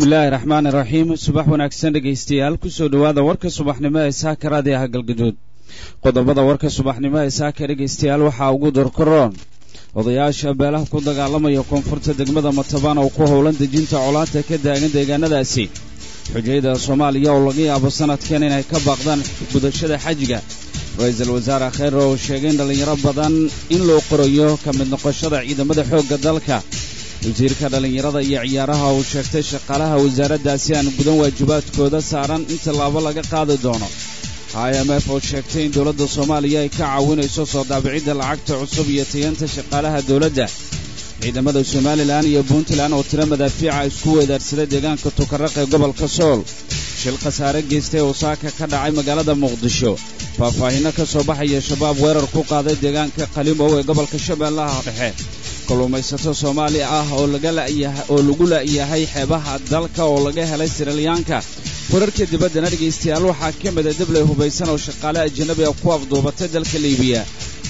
bismillaahi raxmaani raxiim subax wanaagsan dhegaystayaal kusoo dhawaada warka subaxnimo ee saaka raadiyaha galgaduud qodobada warka subaxnimo ee saaka dhegaystayaal waxaa ugu dorkaroon odayaasha beelaha ku dagaalamaya koonfurta degmada Matabaan oo ku howlan dejinta colaadda ka taagan deegaanadaasi xujayada Soomaaliya oo laga yaabo sanadkan inay ka baaqdaan gudashada xajiga ra'iisul wasaare Khayr oo sheegay in dhalinyaro badan in loo qorayo ka mid noqoshada ciidamada xoogga dalka wasiirka dhalinyarada iyo ciyaaraha uu sheegtay shaqaalaha wasaaraddaasi aan gudan waajibaadkooda saaran in tallaabo laga qaadi doono IMF oo sheegtay in dawladda Soomaaliya ay ka caawinayso soo daabicidda lacagta cusub iyo tayanta shaqaalaha dawladda ciidamada Somaliland iyo Puntland oo tiro madaafiica isku weedaarsaday deegaanka Tukaraq ee gobolka Sool shil khasaare geystay oo saaka ka dhacay magaalada Muqdisho faahfaahin ka soo baxaya shabaab weerar ku qaaday deegaanka Qalimow ee gobolka Shabeellaha Dhexe kalluumaysato Soomaali ah oo lagu laayahay xeebaha dalka oo laga helay Sirliyaanka wararka dibadda dhageystayaal waxaa ka mid ah dawlad hubaysan oo shaqaale ajnabi ah ku afduubatay dalka Liibiya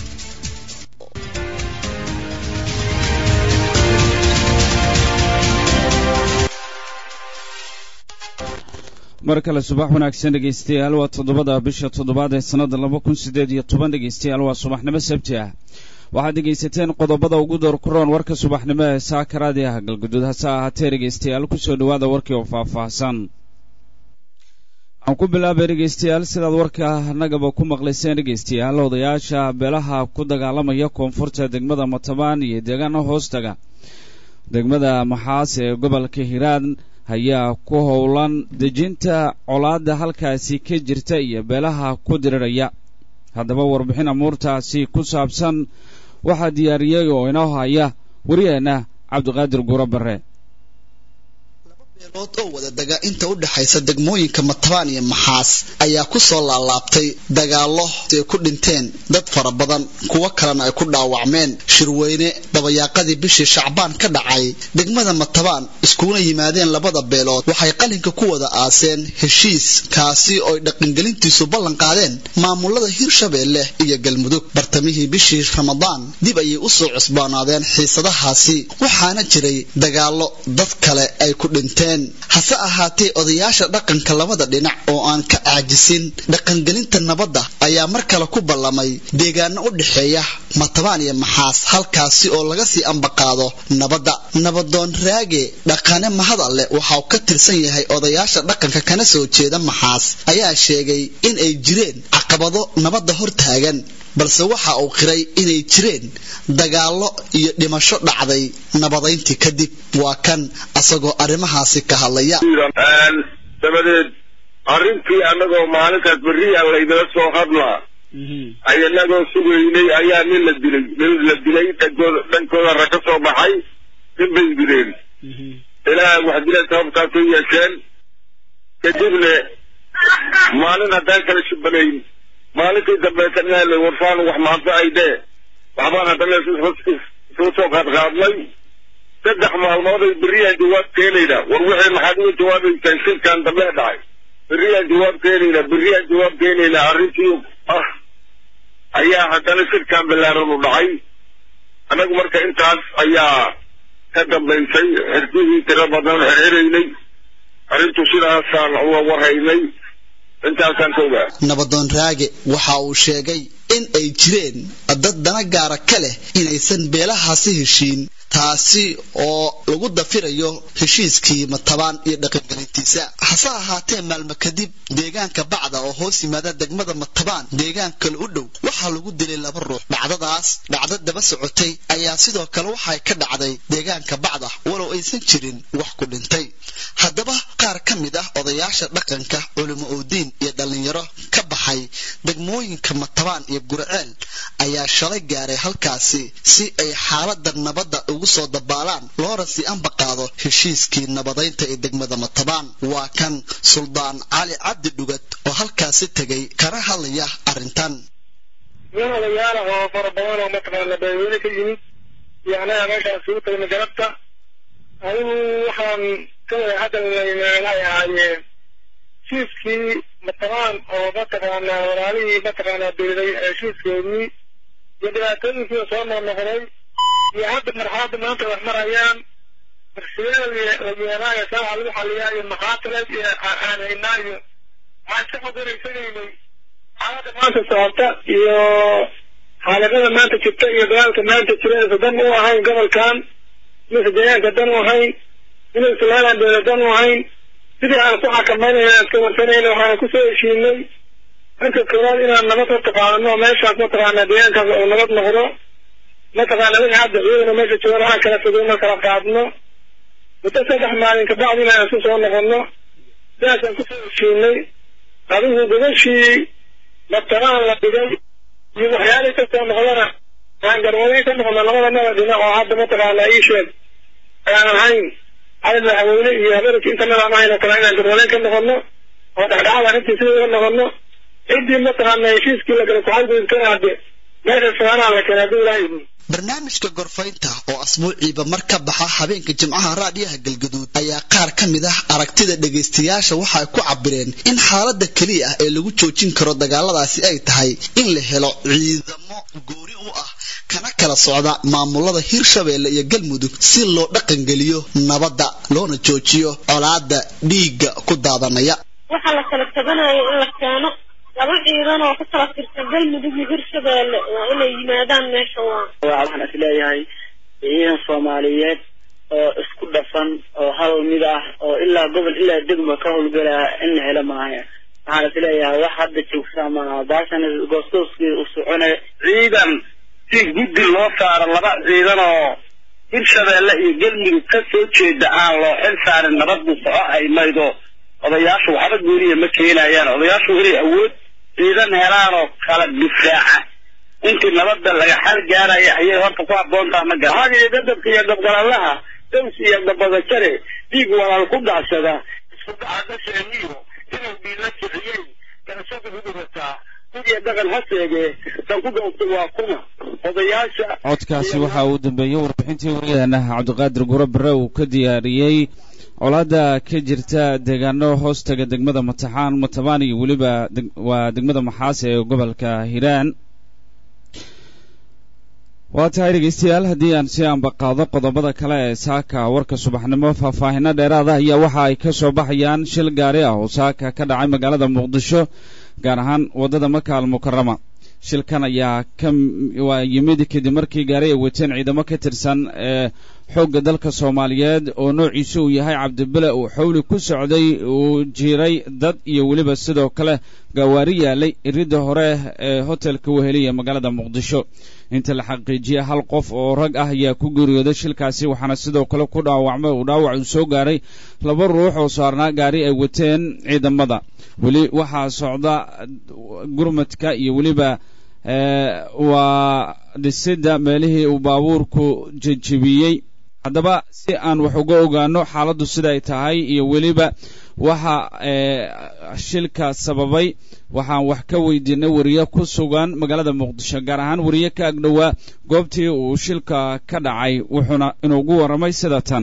markale subax wanaagsan dhageystayaal waa 7 bisha 7 ee sanada 2018 dhageystayaal waa subaxnimo sabti ah waxaad dhegaysateen qodobada ugu doorkuroon warka subaxnimo ee saaka raadiyaha galgaduud hase ahaatee dhegaystayaal kusoo dhawaada warkii oo faahfaahsan aan ku bilaabay dhegaystayaal sidaad warka nagaba ku maqlayseen dhegaystayaal odayaasha beelaha ku dagaalamaya koonfurta degmada Matabaan iyo deegaano hoostaga degmada Maxaas ee gobolka Hiiraan ayaa ku howlan dejinta colaadda halkaasi ka jirta iyo beelaha ku diriraya haddaba warbixin amuurtaasi ku saabsan waxaa diyaariyay oo inoo haya wariyeena Cabdiqaadir Guurabare beelood oo wada daga inta u dhaxaysa degmooyinka Matabaan iyo Maxaas ayaa ku soo laalaabtay dagaalo ay ku dhinteen dad fara badan kuwa kalena ay ku dhaawacmeen shirweyne dabayaaqadii bishii Shacbaan ka dhacay degmada Matabaan iskuna yimaadeen labada beelood waxay qalinka ku wada aaseen heshiis kaasi oo dhaqangelintiisu ballan qaadeen maamulada Hirshabeelle iyo Galmudug bartamihii bishii Ramadaan dib ayay u soo cusbaanaadeen xiisadahaasi waxaana jiray dagaalo dad kale ay ku dhinteen hase ahaatee odayaasha dhaqanka labada dhinac oo aan ka aajisin dhaqangelinta nabadda ayaa mar kale ku ballamay deegaano u dhaxeeya Matabaan iyo Maxaas halkaasi oo laga sii ambaqaado nabadda nabadoon raage dhaqane mahad alle waxa uu ka tirsan yahay odayaasha dhaqanka kana soo jeeda Maxaas ayaa sheegay in ay jireen caqabado nabadda hortaagan balse waxa uu qiray inay jireen dagaalo iyo dhimasho dhacday nabadayntii kadib waa kan asagoo arrimahaasi ka hadlaya dabadeed arrintii anagoo maalintaas berri aan laydala soo hadlaa ayagoo sugaynay ayaa nin la dilay dhankooda rag ka soo baxay nin bay dileen ilaahay wax dilay sababtaasoo yeesheen kadibna maalin haddaan kala shubanayn maalintii dambeeta inaa la warfaan wax maanta ay dhee waxbaan haddana isla soo qaadqaadnay 3 maalmood ay berriyaan jawaab keenayna war wixii maxaad uga jawaabaysaan shirkan dambe dhacay berriyaan jawaab keenayna arrintii ayaa haddana shirkan bilaaran u dhacay anagu marka intaas ayaa ka dambaysay xirkihii tiro badan xirxiraynay arrintu sidaasaan uga warhaynay intaasaan ka ogaa nabadoon raage waxa uu sheegay in ay jireen dad dana gaara ka leh inaysan beelahaasi heshiin taasi oo lagu dafirayo heshiiskii Matabaan iyo dhaqangelintiisa hase ahaatee maalmo kadib deegaanka Bacda oo hoos yimaada degmada Matabaan deegaanka u dhow waxa lagu dilay 2 ruux dhacdo daba socotay ayaa sidoo kale waxay ka dhacday deegaanka Bacda walow aysan jirin wax ku dhintay haddaba qaar ka mid ah odayaasha dhaqanka culimo oo diin iyo dhalinyaro ka baxay degmooyinka Matabaan iyo Gurceel ayaa shalay gaaray halkaasi si ay xaaladda nabadda ugu soo dabaalaan loona si ambaqaado heshiiskii nabadaynta ee degmada Matabaan waa kan Suldaan Cali Cabdi Dhugad oo halkaasi tagay kana hadlaya arrintan walaalayaal oo farabadan oo Matabaan la beeyay ka yimid yaana meesha soo tagay garabta ayuu waxaan ka hadal leeyahay heshiiskii Matabaan oo Matabaan walaalihii Matabaan beeyay heshiiskoodii iyo dhibaatooyinkii soo noqday iyo hadda marxaladda maanta wax marayaan رجينا يسمع الحليا المخاطرة أنا إنايو عشان قدر يسويني هذا ما تصورته حالة ما تشتري يدوال كمان تشتري فدموا هاي قبل كان مثل جيان قدموا هاي من السلالة قدموا هاي تدي على صحة كمان كمان سنين وحنا كسر شيء أنت كمان إن النمط تقارنه ما يشاف تقارن ديان كنمط نهره ما تقارن من عبد غيره ما تشتري هاي كلا تقولنا كلا قادنا وتسدح معنا كبعضنا أساس ونهرنا ده عشان كسر شيء هذا هو شيء لا ترى ولا بدل يبغى حيالي تسمع غلطة عن قروني تسمع غلطة ما بدنا وعاد ما ترى على أي شيء أنا هاي على الأولي يهبرك أنت ما معنا كمان عن قروني كنا غلطة وتحت على أنت تسوي كنا غلطة إدي ما ترى على أي شيء كله كنا تعال بنتكلم عادي ما نسمعنا على كنا دول هاي barnaamijka gorfaynta oo asbuuciiba mar ka baxa habeenka jimcaha raadiyaha galgaduud ayaa qaar ka mid ah aragtida dhageystayaasha waxa ay ku cabireen in xaaladda kaliya ah ee lagu joojin karo dagaaladaasi ay tahay in la helo ciidamo goori u ah kana kala socda maamulada Hirshabeelle iyo Galmudug si loo dhaqan geliyo nabadda loona joojiyo colaadda dhiigga ku daadanaya waxa la kala tabanayo in la keeno laba ciidan oo ka kala tirsan Galmudug iyo Hirshabeelle waa inay yimaadaan meesha waxaan isleeyahay ciidan Soomaaliyeed oo isku dhafan oo hal mid ah oo ilaa gobol ilaa degmo ka howlgala in la helo maaha waxaan isleeyahay wax hadda joogsama baashan goostooskii u soconay ciidan si guddi loo saaro laba ciidan oo Hirshabeelle iyo Galmudug ka soo jeeda aan loo xil saarin nabaddu soo ay maydo odayaashu waxba gooniya ma keenayaan odayaashu inay awood ciidan helaan oo kala difaaca intii nabadda laga xal gaaraya ayay horta ku aboontaa ma garan hadii dadka iyo dabgalaha dawsi iyo dabada jare diig walaal ku dhacsada isku dhaca sheeniyo inuu diila kiciyay kana soo gudubta sidii dagan haseege tan ku dhawto waa kuma odayaasha codkaasi waxa uu dambeeyay warbixintii wariyahana Cabdiqaadir Gurabare uu ka diyaariyay colaada ka jirta deegaano hoostaga degmada Matabaan iyo waliba waa degmada Maxaas ee gobolka Hiiraan waa tahay dhegeystayaal haddii aan si aanbaqaado qodobada kale ee saaka warka subaxnimo faahfaahinno dheeraada ayaa waxa ay ka soo baxayaan shil gaari ah oo saaka ka dhacay magaalada Muqdisho gaar ahaan wadada Maka al-Mukarrama shilkan ayaa waa yimid kadib markii gaari ay wateen ciidamo ka tirsan xoogga dalka Soomaaliyeed oo noociisu uu yahay Cabdibile uu xawli ku socday uu jiray dad iyo waliba sidoo kale gawaari yaalay iridda hore ee hotelka Weheliya magaalada Muqdisho inta la xaqiijiyay hal qof oo rag ah ayaa ku geeriyooday shilkaasi waxaana sidoo kale ku dhaawacmay uu dhaawac soo gaaray laba ruux oo saarnaa gaari ay wateen ciidamada wali waxaa socda gurmadka iyo waliba waa dhisida meelihii uu baabuurku jajabiyay haddaba si aan wax uga ogaano xaaladdu sida ay tahay iyo waliba waxa shilka sababay waxaan wax ka weydiinay wariye ku sugan magaalada Muqdisho gaar ahaan wariye ka agdhawaa goobtii uu shilka ka dhacay wuxuuna inoogu waramay sida tan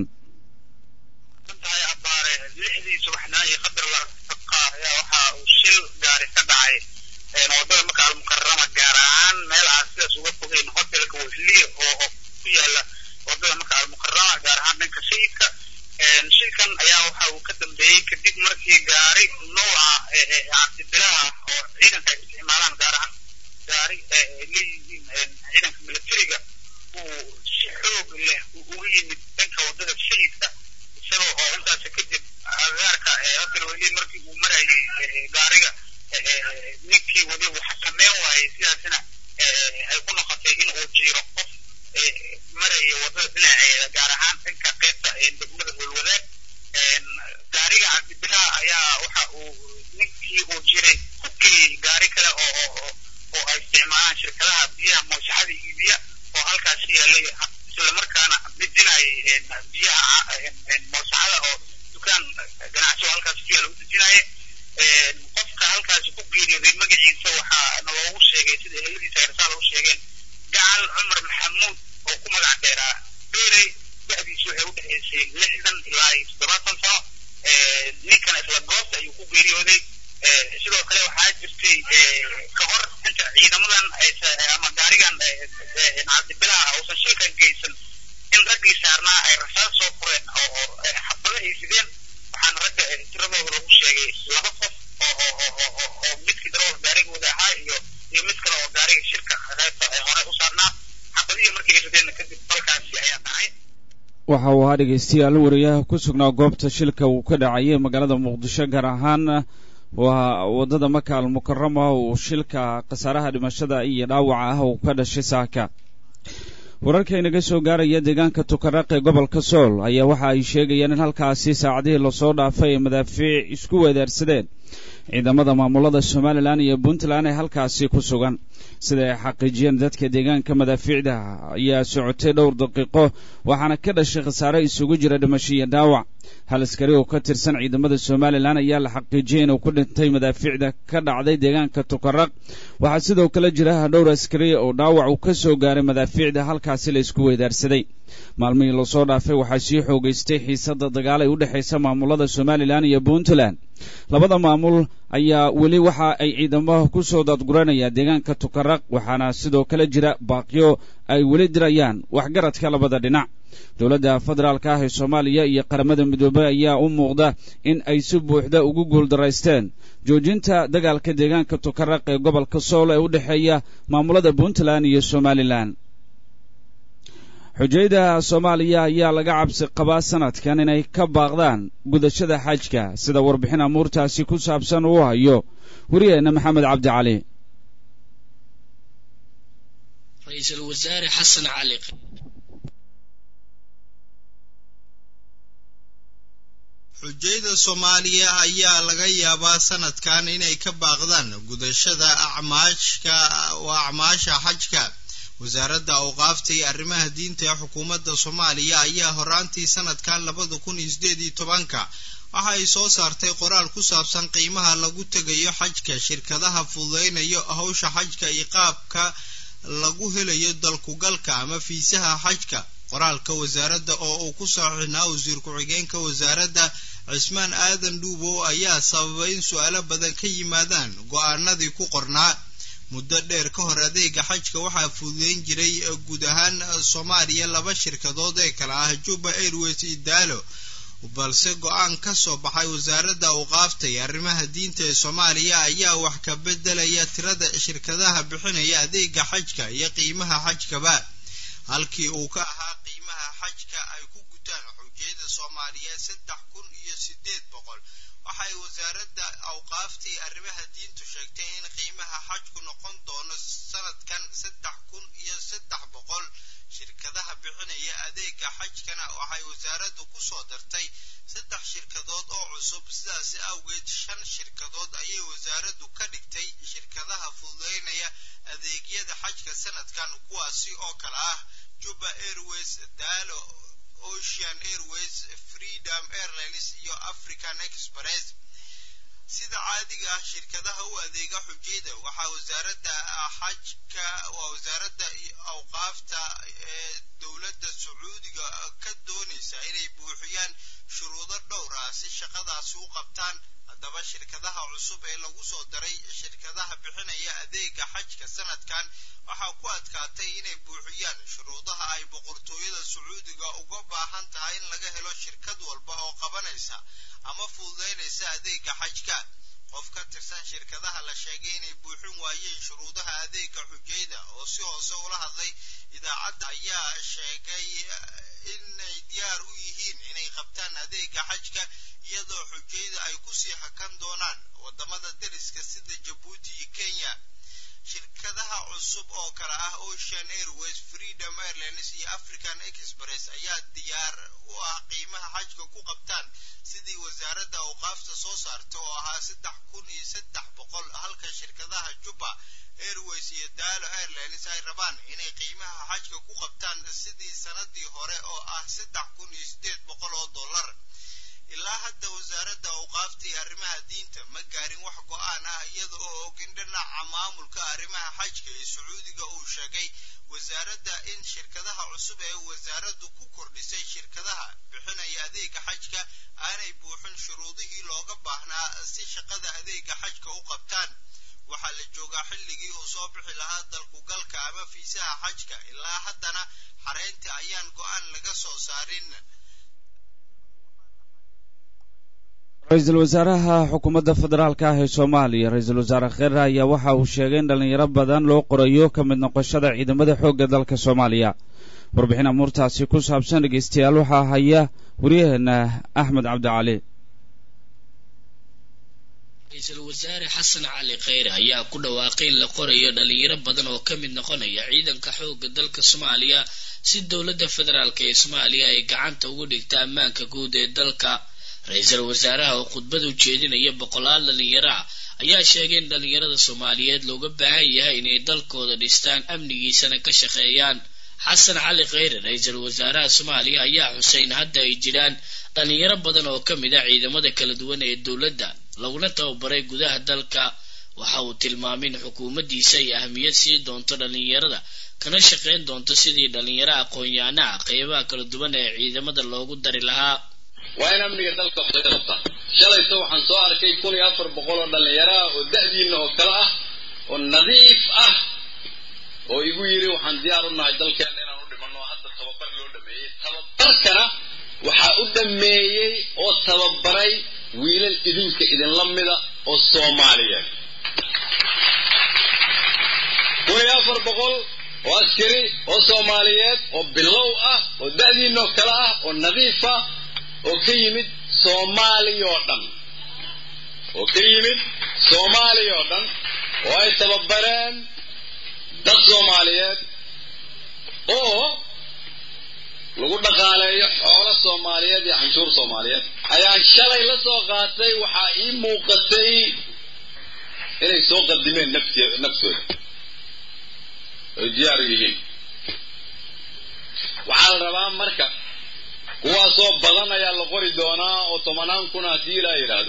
wadada Maka al-Mukarrama gaar ahaan meel aan sidaas uga fogeyn hotelka Weheliya oo ku yaala wadada Maka al-Mukarrama gaar ahaan dhanka sayidka shilkan ayaa waxa uu ka dambeeyay kadib markii gaari nooca cabdibilaha oo ciidanka ay isticmaalaan gaar ahaan gaari leeyihiin ciidanka militariga uu si xoog leh ugu yimid dhanka wadada sayidka isagoo oo intaas kadib agaarka hotel Weheliya markii uu marayay gaariga ninkii wadi waxa sameyn waayay sidaasina ay ku noqotay in uu jiro qof maraya wadada dhinaceeda gaar ahaan dhanka qaybta degmada Howlwadaag gaariga cabdibilaha ayaa waxa uu ninkii uu jiray ku geeyay gaari kale oo ay isticmaalaan shirkadaha biyaha mooshada iibiya oo halkaas yaalay isla markaana bidinayay biyaha mooshada oo dukaan ganacsi halkaas ku yaala u dejinayay qofka halkaas ku geeriyay magaciisa waxa loogu sheegay sida eheladiisa ay rasaal u sheegeen Gacal Umar Maxamuud oo ku magac dheeraa beeray da'diisu waxay u dhaxaysay 60 ilaa 70 sano ninkan isla goobta ayuu ku geeriyooday sidoo kale waxaa jirtay ka hor inta ciidamadan ama gaarigan cabdibilaha uusan shilkan geysan in raggii saarnaa ay rasaas soo fureen oo xabado ay sideen waxaan ragga tiradooda lagu sheegay 2 qof oo midkii darawal gaarigooda ahaa iyo mid kale oo gaariga shirka qaybta ay hore u saarnaa xabadihii markii ay rideen kadib balkaasi ayaa dhacay. waxa uu ahaa dhegeystayaal wariyaha ku sugnaa goobta shilka uu ka dhacayay magaalada muqdisho gaar ahaan waa wadada Maka al-Mukarrama oo shilka qasaaraha dhimashada iyo dhaawaca ah uu ka dhashay saaka. wararka inaga soo gaaraya deegaanka Tukaraq ee gobolka Sool ayaa waxa ay sheegayaan in halkaasi saacadihii la soo dhaafay madaafiic isku weedaarsadeen ciidamada maamulada Somaliland iyo Puntland ee halkaasi ku sugan sida ay xaqiijiyeen dadka deegaanka madaafiicda ayaa socotay dhowr daqiiqo waxaana ka dhashay khasaare isugu jira dhimasho iyo dhaawac hal askari oo ka tirsan ciidamada Somaliland ayaa la xaqiijiyay inuu ku dhintay madaafiicda ka dhacday deegaanka Tukaraq waxaa sidoo kale jira dhowr askari oo dhaawac uu ka soo gaaray madaafiicda halkaasi la isku weedaarsaday maalmihii la soo dhaafay waxaa sii xoogaystay xiisadda dagaal ay u dhaxaysa maamulada Somaliland iyo Puntland labada maamul ayaa weli waxa ay ciidamada ku soo dadguranaya deegaanka Tukaraq waxaana sidoo kale jira baaqyo ay weli dirayaan waxgaradka labada dhinac dawladda federaalka ah ee Soomaaliya iyo qaramada midoobay ayaa u muuqda in ay si buuxda ugu guuldareysteen joojinta dagaalka deegaanka Tukaraq ee gobolka Sool ee u dhaxeeya maamulada Puntland iyo Somaliland xujayda Soomaaliya ayaa laga cabsi qabaa sanadkan inay ka baaqdaan gudashada xajka sida warbixin amuurtaasi ku saabsan uu hayo wariyeena Maxamed Cabdi Cali. ra'iisul wasaare Xasan Cali xujayda Soomaaliya ayaa laga yaabaa sanadkan inay ka baaqdaan gudashada acmaasha xajka. wasaaradda awqaafta iyo arrimaha diinta ee xukuumadda Soomaaliya ayaa horaantii sanadkan 2018 waxa ay soo saartay qoraal ku saabsan qiimaha lagu tagayo xajka shirkadaha fududeynaya hawsha xajka iyo qaabka lagu helayo dalkugalka ama fiisaha xajka. qoraalka wasaaradda oo uu ku saxiixnaa wasiir ku-xigeenka wasaaradda Cismaan Aadan Dhuubo ayaa sababay in su'aalo badan ka yimaadaan go'aanadii ku qornaa. muddo dheer ka hor adeega xajka waxaa fududeyn jiray guud ahaan Soomaaliya 2 shirkadood ee kala ah Juba Airways iyo Daalo balse go'aan ka soo baxay wasaaradda awqaafta iyo arrimaha diinta ee Soomaaliya ayaa wax ka bedelaya tirada shirkadaha bixinaya adeega xajka iyo qiimaha xajkaba halkii uu ka ahaa qiimaha xajka ay ku gutaan xujayda Soomaaliya 3800 waxay wasaaradda awqaafta iyo arrimaha diintu sheegtay in qiimaha xajku noqon doono sanadkan 3300 shirkadaha bixinaya adeega xajkana waxay wasaaraddu ku soo dartay 3 shirkadood oo cusub sidaas awgeed 5 shirkadood ayay wasaaraddu ka dhigtay shirkadaha fududeynaya adeegyada xajka sanadkan kuwaasi oo kala ah Juba Airways, Daalo, Ocean Airways, Freedom Airlines iyo African Express. sida caadiga ah shirkadaha u adeega xujayda waxa wasaaradda awqaafta ee dawladda Sacuudiga ka doonaysa inay buuxiyaan shuruudo dhowr ah si shaqadaasi u qabtaan. haddaba shirkadaha cusub ee lagu soo daray shirkadaha bixinaya adeega xajka sanadkan waxa ku adkaatay inay buuxiyaan shuruudaha ay boqortooyada Sacuudiga uga baahan tahay in laga helo shirkad walba oo qabanaysa ama fududeynaysa adeega xajka. qof ka tirsan shirkadaha la sheegay inay buuxin waayeen shuruudaha adeega xujayda oo si hoose ula hadlay idaacadda ayaa sheegay inay diyaar u yihiin inay qabtaan adeega xajka iyadoo xujayda ay ku sii hakan doonaan wadamada dariska sida Djibouti iyo Kenya. shirkadaha cusub oo kala ah Ocean Airways, Freedom Airlines iyo African Express ayaa diyaar u ah qiimaha xajka ku qabtaan sidii wasaaradda awqaafta soo saartay oo ahaa 3300 halka shirkadaha Juba Airways iyo Daalo Airlines ay rabaan inay qiimaha xajka ku qabtaan sidii sanadii hore oo ah $3800. ilaa hadda wasaaradda awqaafta iyo arrimaha diinta ma gaarin wax go'aan ah iyada oo ogin dhinaca maamulka arrimaha xajka ee Sacuudiga uu sheegay wasaaradda in shirkadaha cusub ee wasaaraddu ku kordhisay shirkadaha bixinaya adeega xajka aanay buuxin shuruudihii looga baahnaa si shaqada adeega xajka u qabtaan. waxaa la joogaa xilligii uu soo bixi lahaa dalku galka ama fiisaha xajka ilaa haddana xareynta ayaan go'aan laga soo saarin. ra-iisul wasaaraha xukuumadda federaalka ah ee soomaaliya ra-iisul wasaare kheyre ayaa waxa uu sheegay in dhalinyaro badan loo qorayo ka mid noqoshada ciidamada xoogga dalka soomaaliya. warbixin amuurtaasi ku saabsan dhegeystayaal waxaa haya waryaheena axmed cabdicali. ra-iisul wasaare xasan cali kheyre ayaa ku dhawaaqay in la qorayo dhalinyaro badan oo ka mid noqonaya ciidanka xoogga dalka soomaaliya si dowladda federaalk ee soomaaliya ay gacanta ugu dhigta ammaanka guud ee dalka. ra-iisul wasaaraha oo khudbad u jeedinaya boqolaal dhalinyaro ah ayaa sheegay in dhalinyarada soomaaliyeed looga baahan yahay inay dalkooda dhistaan amnigiisana ka shaqeeyaan. xasan cali kheyre ra-iisul wasaaraha soomaaliya ayaa xusay in hadda ay jiraan dhalinyaro badan oo ka mid ah ciidamada kala duwan ee dowladda laguna tababaray gudaha dalka. waxa uu tilmaamay in xukuumaddiisa ay ahmiyad sii doonto dhalinyarada kana shaqayn doonto sidii dhalinyaro aqoon-yahanaha qeybaha kala duwan ee ciidamada loogu dari lahaa. waa in amniga dalka wax laga qabtaa. shalayto waxaan soo arkay 1400 oo dhalinyaro ah oo da'diina oo kale ah oo nadiif ah oo igu yiri waxaan diyaar u nahay dalkeena inaan u dhimanno. hadda tababar loo dhameeyay. tababarkana waxaa u dhameeyey oo tababaray wiilal idinla mida oo Soomaaliyeed. 1400 oo askari oo Soomaaliyeed oo bilow ah oo da'diina oo kale ah oo nadiif ah oo ka yimid Soomaaliya oo dhan oo ay tababareen dad Soomaaliyeed oo lagu dhaqaaleeyo xoolo Soomaaliyeed iyo canshuur Soomaaliyeed. ayaan shalay la soo qaatay. waxaa ii muuqatay inay soo qadimeen naftooda oo diyaar u yihiin. waxaa la rabaa marka kuwaasoo badan ayaa la qori doonaa oo 10 kun haddii la yidhaahdo.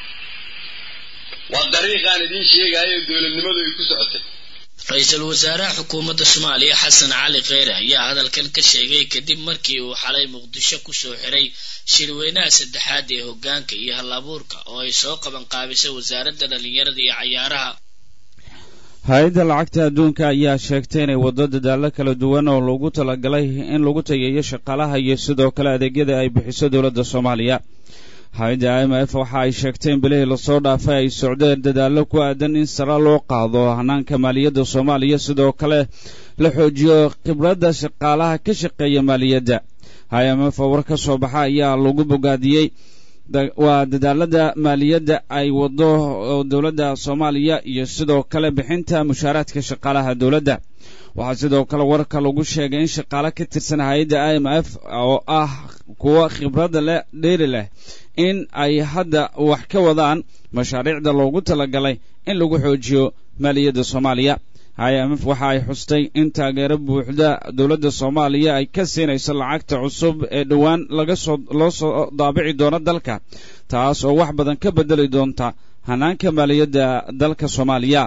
waa dariiqaan idiin sheegayo dowladnimadu ay ku socotay. ra-iisul wasaaraha xukuumadda soomaaliya xasan cali kheyre ayaa hadalkan ka sheegay kadib markii uu xalay muqdisho kusoo xiray shirweynaha saddexaad ee hoggaanka iyo hal-abuurka oo ay soo qaban qaabisay wasaaradda dhalinyarada iyo cayaaraha. hay-adda lacagta adduunka ayaa sheegtay inay waddo dadaallo kala duwan oo loogu talagalay in lagu tageeyo shaqaalaha iyo sidoo kale adeegyada ay bixiso dowladda soomaaliya. hay-adda IMF waxa ay sheegtay in bilihii lasoo dhaafay ay socdeen dadaallo ku aadan in sare loo qaado hanaanka maaliyadda soomaaliya sidoo kale la xoojiyo khibradda shaqaalaha ka shaqeeya maaliyadda. IMF oo war ka soo baxa ayaa lagu bogaadiyey waa dadaalada maaliyadda ay wado dowladda soomaaliya iyo sidoo kale bixinta mushaaraadka shaqaalaha dowladda. waxaa sidoo kale warka lagu sheegay in shaqaale ka tirsan hay-adda IMF oo ah kuwa khibradda dheeri leh in ay hadda wax ka wadaan mashaariicda loogu talagalay in lagu xoojiyo maaliyadda soomaaliya. IMF waxa ay xustay in taageero buuxda dowladda soomaaliya ay ka siinayso lacagta cusub ee dhowaan loo soo daabici doono dalka taas oo wax badan ka bedeli doonta hanaanka maaliyadda dalka soomaaliya.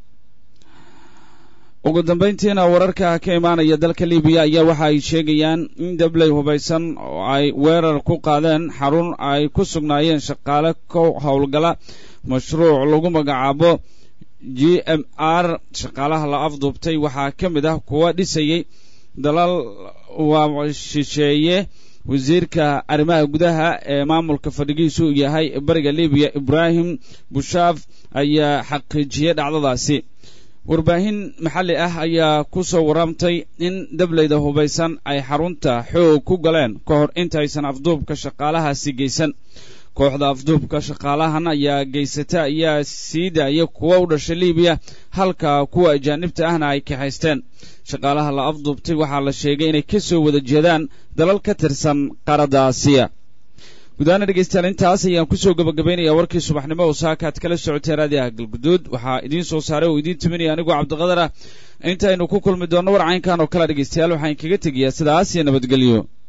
ugu dambayntiina wararka ka imaanaya dalka libiya ayaa waxa ay sheegayaan in dabley hubaysan oo ay weerar ku qaadeen xarun ay ku sugnaayeen shaqaale ka howlgala mashruuc lagu magacaabo GMR. shaqaalaha la afduubtay waxaa ka mid ah kuwa dhisayay dalal waa shisheeye. wasiirka arrimaha gudaha ee maamulka fadhigiisu yahay bariga libiya Ibrahim Bushaaf ayaa xaqiijiyay dhacdadaasi. warbaahin maxalli ah ayaa ku soo waramtay in dableyda hubaysan ay xarunta xoog ku galeen ka hor intaysan afduubka shaqaalahaasi geysan. kooxda afduubka shaqaalahan ayaa geysata ayaa sii daaya kuwa u dhashay libiya halka kuwa ajaanibta ahna ay kaxaysteen. shaqaalaha la afduubtay waxaa la sheegay inay ka soo wada jeedaan dalal ka tirsan qaaradda aasiya. gudaana dhegeystayaal intaas ayaan kusoo gabagabaynayaa warkii subaxnimo oo saakaad kala socotay raadiyaha galguduud. waxaa idiin soo saaray oo idiin timinaya anigoo cabdiqadar ah. intaynu ku kulmi doonno war caynkan oo kale dhegeystayaal waxaan kaga tegayaa sidaas iyo nabadgelyo.